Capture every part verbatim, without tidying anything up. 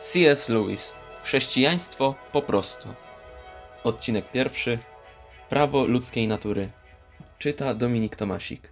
C S Lewis. Chrześcijaństwo po prostu. Odcinek pierwszy. Prawo ludzkiej natury. Czyta Dominik Tomasik.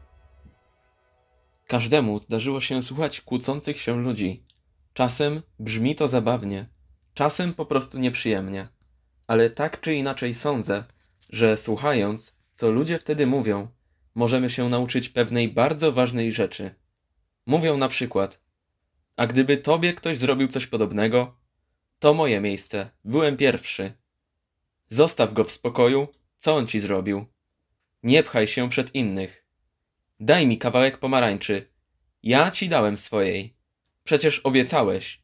Każdemu zdarzyło się słuchać kłócących się ludzi. Czasem brzmi to zabawnie, czasem po prostu nieprzyjemnie. Ale tak czy inaczej sądzę, że słuchając, co ludzie wtedy mówią, możemy się nauczyć pewnej bardzo ważnej rzeczy. Mówią na przykład: a gdyby tobie ktoś zrobił coś podobnego, to moje miejsce, byłem pierwszy. Zostaw go w spokoju, co on ci zrobił. Nie pchaj się przed innych. Daj mi kawałek pomarańczy. Ja ci dałem swojej. Przecież obiecałeś.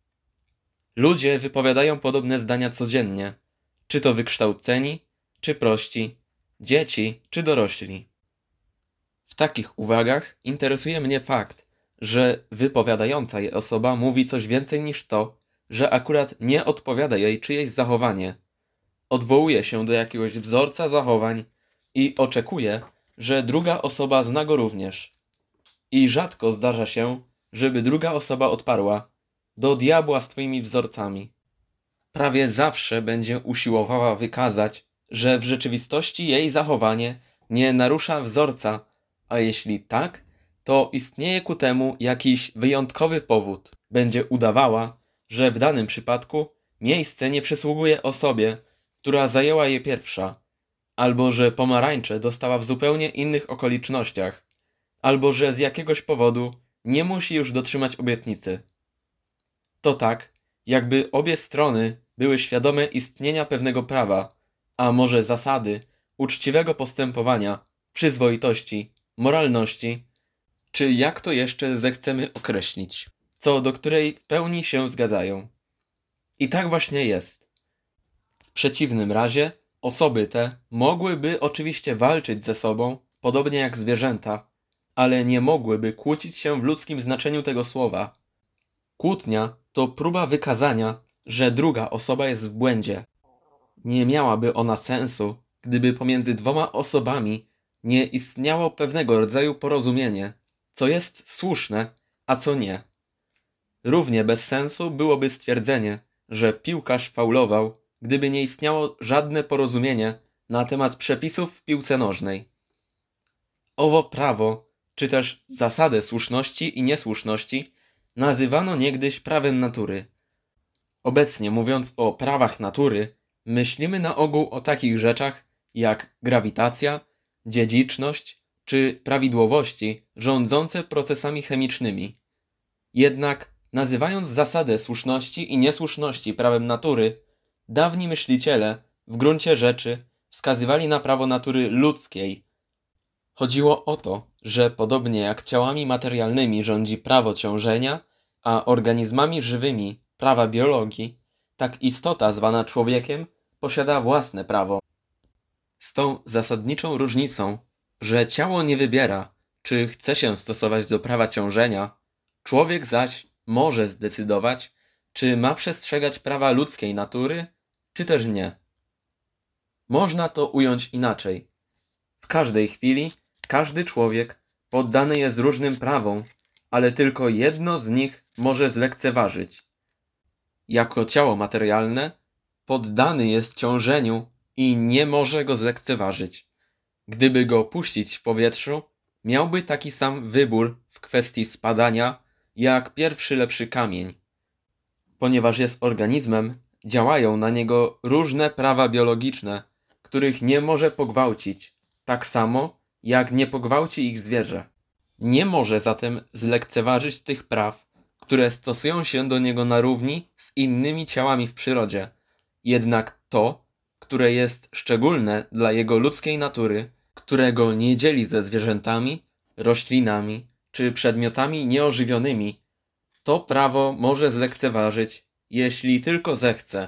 Ludzie wypowiadają podobne zdania codziennie. Czy to wykształceni, czy prości, dzieci, czy dorośli. W takich uwagach interesuje mnie fakt, że wypowiadająca je osoba mówi coś więcej niż to, że akurat nie odpowiada jej czyjeś zachowanie. Odwołuje się do jakiegoś wzorca zachowań i oczekuje, że druga osoba zna go również. I rzadko zdarza się, żeby druga osoba odparła: do diabła z twoimi wzorcami. Prawie zawsze będzie usiłowała wykazać, że w rzeczywistości jej zachowanie nie narusza wzorca, a jeśli tak, to istnieje ku temu jakiś wyjątkowy powód. Będzie udawała, że w danym przypadku miejsce nie przysługuje osobie, która zajęła je pierwsza, albo że pomarańcze dostała w zupełnie innych okolicznościach, albo że z jakiegoś powodu nie musi już dotrzymać obietnicy. To tak, jakby obie strony były świadome istnienia pewnego prawa, a może zasady, uczciwego postępowania, przyzwoitości, moralności, czy jak to jeszcze zechcemy określić, co do której w pełni się zgadzają. I tak właśnie jest. W przeciwnym razie osoby te mogłyby oczywiście walczyć ze sobą, podobnie jak zwierzęta, ale nie mogłyby kłócić się w ludzkim znaczeniu tego słowa. Kłótnia to próba wykazania, że druga osoba jest w błędzie. Nie miałaby ona sensu, gdyby pomiędzy dwoma osobami nie istniało pewnego rodzaju porozumienie, co jest słuszne, a co nie. Równie bez sensu byłoby stwierdzenie, że piłkarz faulował, gdyby nie istniało żadne porozumienie na temat przepisów w piłce nożnej. Owo prawo, czy też zasadę słuszności i niesłuszności, nazywano niegdyś prawem natury. Obecnie mówiąc o prawach natury, myślimy na ogół o takich rzeczach jak grawitacja, dziedziczność czy prawidłowości rządzące procesami chemicznymi. Jednak nazywając zasadę słuszności i niesłuszności prawem natury, dawni myśliciele w gruncie rzeczy wskazywali na prawo natury ludzkiej. Chodziło o to, że podobnie jak ciałami materialnymi rządzi prawo ciążenia, a organizmami żywymi prawa biologii, tak istota zwana człowiekiem posiada własne prawo. Z tą zasadniczą różnicą, że ciało nie wybiera, czy chce się stosować do prawa ciążenia, człowiek zaś może zdecydować, czy ma przestrzegać prawa ludzkiej natury, czy też nie. Można to ująć inaczej. W każdej chwili każdy człowiek poddany jest różnym prawom, ale tylko jedno z nich może zlekceważyć. Jako ciało materialne poddany jest ciążeniu i nie może go zlekceważyć. Gdyby go puścić w powietrzu, miałby taki sam wybór w kwestii spadania, jak pierwszy lepszy kamień. Ponieważ jest organizmem, działają na niego różne prawa biologiczne, których nie może pogwałcić, tak samo jak nie pogwałci ich zwierzę. Nie może zatem zlekceważyć tych praw, które stosują się do niego na równi z innymi ciałami w przyrodzie. Jednak to, które jest szczególne dla jego ludzkiej natury, którego nie dzieli ze zwierzętami, roślinami czy przedmiotami nieożywionymi, to prawo może zlekceważyć, jeśli tylko zechce.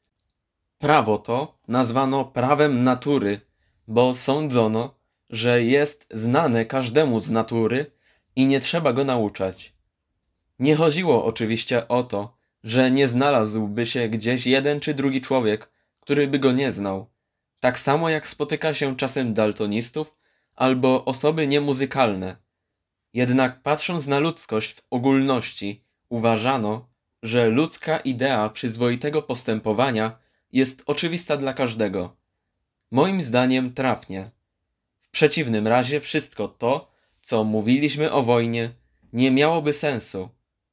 Prawo to nazwano prawem natury, bo sądzono, że jest znane każdemu z natury i nie trzeba go nauczać. Nie chodziło oczywiście o to, że nie znalazłby się gdzieś jeden czy drugi człowiek, który by go nie znał. Tak samo jak spotyka się czasem daltonistów albo osoby niemuzykalne. Jednak patrząc na ludzkość w ogólności, uważano, że ludzka idea przyzwoitego postępowania jest oczywista dla każdego. Moim zdaniem trafnie. W przeciwnym razie wszystko to, co mówiliśmy o wojnie, nie miałoby sensu.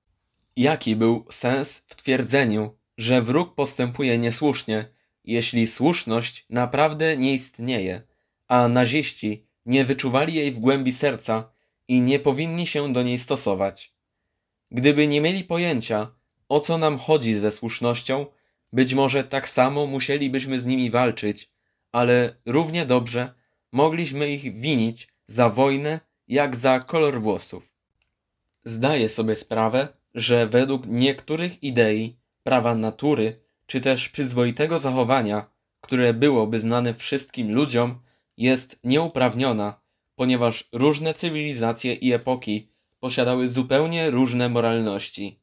Jaki był sens w twierdzeniu, że wróg postępuje niesłusznie, jeśli słuszność naprawdę nie istnieje, a naziści nie wyczuwali jej w głębi serca i nie powinni się do niej stosować? Gdyby nie mieli pojęcia, o co nam chodzi ze słusznością, być może tak samo musielibyśmy z nimi walczyć, ale równie dobrze mogliśmy ich winić za wojnę, jak za kolor włosów. Zdaję sobie sprawę, że według niektórych idei, prawa natury, czy też przyzwoitego zachowania, które byłoby znane wszystkim ludziom, jest nieuprawniona, ponieważ różne cywilizacje i epoki posiadały zupełnie różne moralności.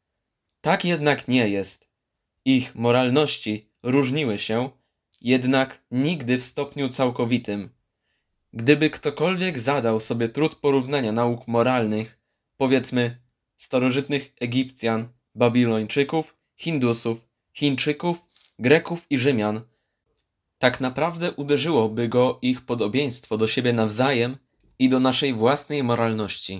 Tak jednak nie jest. Ich moralności różniły się, jednak nigdy w stopniu całkowitym. Gdyby ktokolwiek zadał sobie trud porównania nauk moralnych, powiedzmy starożytnych Egipcjan, Babilończyków, Hindusów, Chińczyków, Greków i Rzymian, tak naprawdę uderzyłoby go ich podobieństwo do siebie nawzajem i do naszej własnej moralności.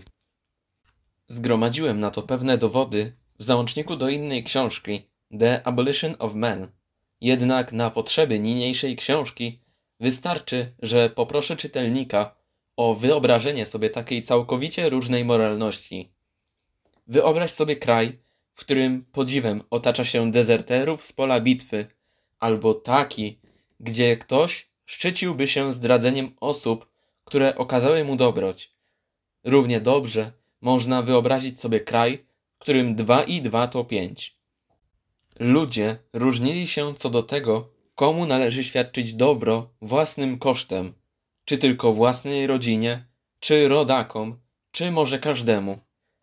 Zgromadziłem na to pewne dowody w załączniku do innej książki, The Abolition of Man. Jednak na potrzeby niniejszej książki wystarczy, że poproszę czytelnika o wyobrażenie sobie takiej całkowicie różnej moralności. Wyobraź sobie kraj, w którym podziwem otacza się dezerterów z pola bitwy, albo taki, gdzie ktoś szczyciłby się zdradzeniem osób, które okazały mu dobroć. Równie dobrze można wyobrazić sobie kraj, w którym dwa i dwa to pięć. Ludzie różnili się co do tego, komu należy świadczyć dobro własnym kosztem, czy tylko własnej rodzinie, czy rodakom, czy może każdemu.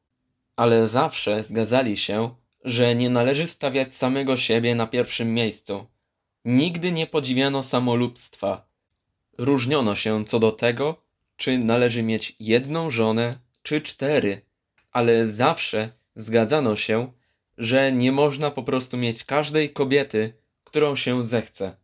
Ale zawsze zgadzali się, że nie należy stawiać samego siebie na pierwszym miejscu. Nigdy nie podziwiano samolubstwa. Różniono się co do tego, czy należy mieć jedną żonę, czy cztery, ale zawsze zgadzano się, że nie można po prostu mieć każdej kobiety, którą się zechce.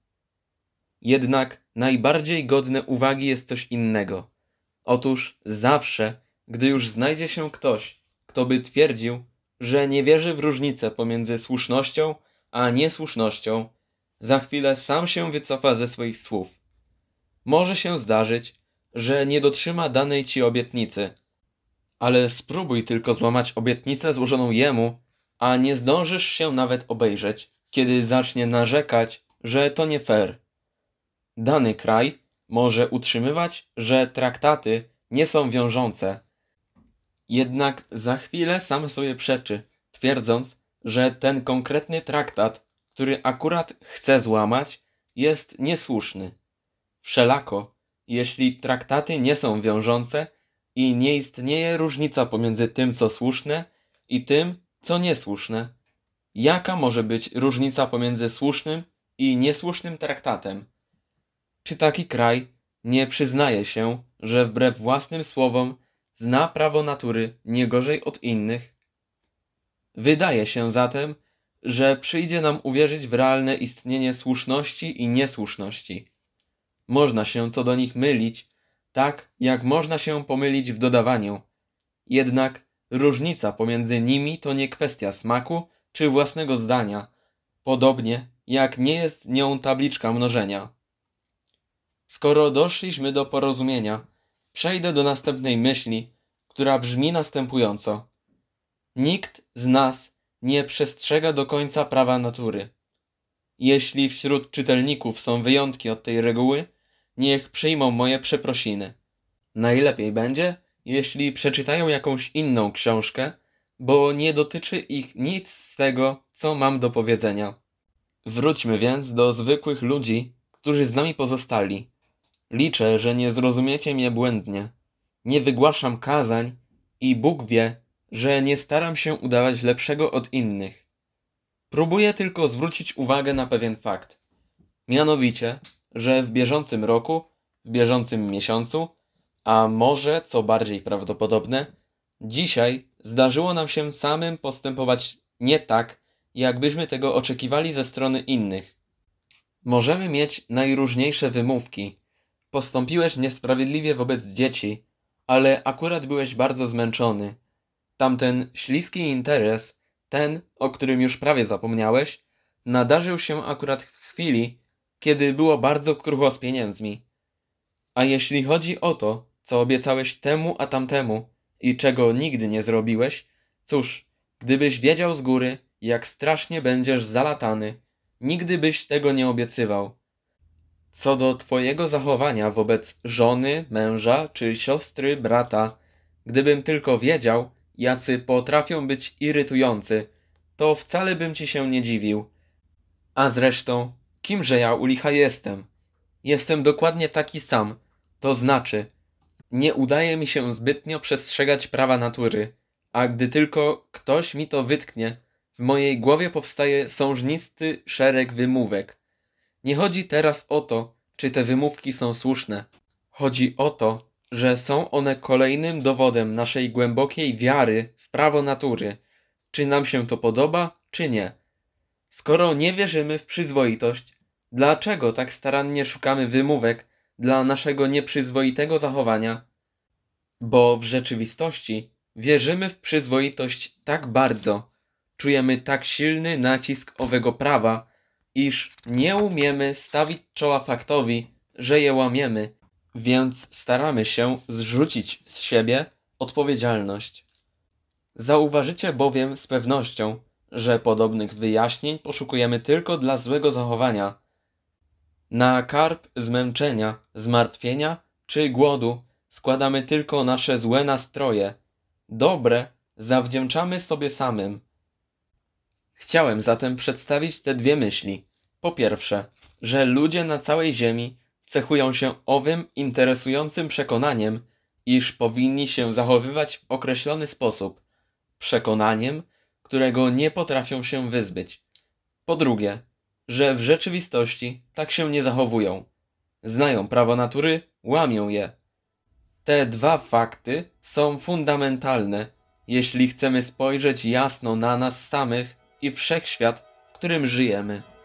Jednak najbardziej godne uwagi jest coś innego. Otóż zawsze, gdy już znajdzie się ktoś, kto by twierdził, że nie wierzy w różnicę pomiędzy słusznością a niesłusznością, za chwilę sam się wycofa ze swoich słów. Może się zdarzyć, że nie dotrzyma danej ci obietnicy, ale spróbuj tylko złamać obietnicę złożoną jemu, a nie zdążysz się nawet obejrzeć, kiedy zacznie narzekać, że to nie fair. Dany kraj może utrzymywać, że traktaty nie są wiążące, jednak za chwilę sam sobie przeczy, twierdząc, że ten konkretny traktat, który akurat chce złamać, jest niesłuszny. Wszelako, jeśli traktaty nie są wiążące i nie istnieje różnica pomiędzy tym, co słuszne, i tym, co niesłuszne, jaka może być różnica pomiędzy słusznym i niesłusznym traktatem? Czy taki kraj nie przyznaje się, że wbrew własnym słowom zna prawo natury nie gorzej od innych? Wydaje się zatem, że przyjdzie nam uwierzyć w realne istnienie słuszności i niesłuszności. Można się co do nich mylić, tak jak można się pomylić w dodawaniu. Jednak różnica pomiędzy nimi to nie kwestia smaku czy własnego zdania, podobnie jak nie jest nią tabliczka mnożenia. Skoro doszliśmy do porozumienia, przejdę do następnej myśli, która brzmi następująco. Nikt z nas nie przestrzega do końca prawa natury. Jeśli wśród czytelników są wyjątki od tej reguły, niech przyjmą moje przeprosiny. Najlepiej będzie, jeśli przeczytają jakąś inną książkę, bo nie dotyczy ich nic z tego, co mam do powiedzenia. Wróćmy więc do zwykłych ludzi, którzy z nami pozostali. Liczę, że nie zrozumiecie mnie błędnie. Nie wygłaszam kazań i Bóg wie, że nie staram się udawać lepszego od innych. Próbuję tylko zwrócić uwagę na pewien fakt. Mianowicie, że w bieżącym roku, w bieżącym miesiącu, a może, co bardziej prawdopodobne, dzisiaj zdarzyło nam się samym postępować nie tak, jakbyśmy tego oczekiwali ze strony innych. Możemy mieć najróżniejsze wymówki. Postąpiłeś niesprawiedliwie wobec dzieci, ale akurat byłeś bardzo zmęczony. Tamten śliski interes, ten, o którym już prawie zapomniałeś, nadarzył się akurat w chwili, kiedy było bardzo krucho z pieniędzmi. A jeśli chodzi o to, co obiecałeś temu a tamtemu i czego nigdy nie zrobiłeś, cóż, gdybyś wiedział z góry, jak strasznie będziesz zalatany, nigdy byś tego nie obiecywał. Co do twojego zachowania wobec żony, męża czy siostry, brata, gdybym tylko wiedział, jacy potrafią być irytujący, to wcale bym ci się nie dziwił. A zresztą, kimże ja u licha jestem? Jestem dokładnie taki sam, to znaczy, nie udaje mi się zbytnio przestrzegać prawa natury, a gdy tylko ktoś mi to wytknie, w mojej głowie powstaje sążnisty szereg wymówek. Nie chodzi teraz o to, czy te wymówki są słuszne. Chodzi o to, że są one kolejnym dowodem naszej głębokiej wiary w prawo natury, czy nam się to podoba, czy nie. Skoro nie wierzymy w przyzwoitość, dlaczego tak starannie szukamy wymówek dla naszego nieprzyzwoitego zachowania? Bo w rzeczywistości wierzymy w przyzwoitość tak bardzo, czujemy tak silny nacisk owego prawa, iż nie umiemy stawić czoła faktowi, że je łamiemy, więc staramy się zrzucić z siebie odpowiedzialność. Zauważycie bowiem z pewnością, że podobnych wyjaśnień poszukujemy tylko dla złego zachowania. Na karb zmęczenia, zmartwienia czy głodu składamy tylko nasze złe nastroje. Dobre zawdzięczamy sobie samym. Chciałem zatem przedstawić te dwie myśli. Po pierwsze, że ludzie na całej ziemi cechują się owym interesującym przekonaniem, iż powinni się zachowywać w określony sposób. Przekonaniem, którego nie potrafią się wyzbyć. Po drugie, że w rzeczywistości tak się nie zachowują. Znają prawo natury, łamią je. Te dwa fakty są fundamentalne, jeśli chcemy spojrzeć jasno na nas samych i wszechświat, w którym żyjemy.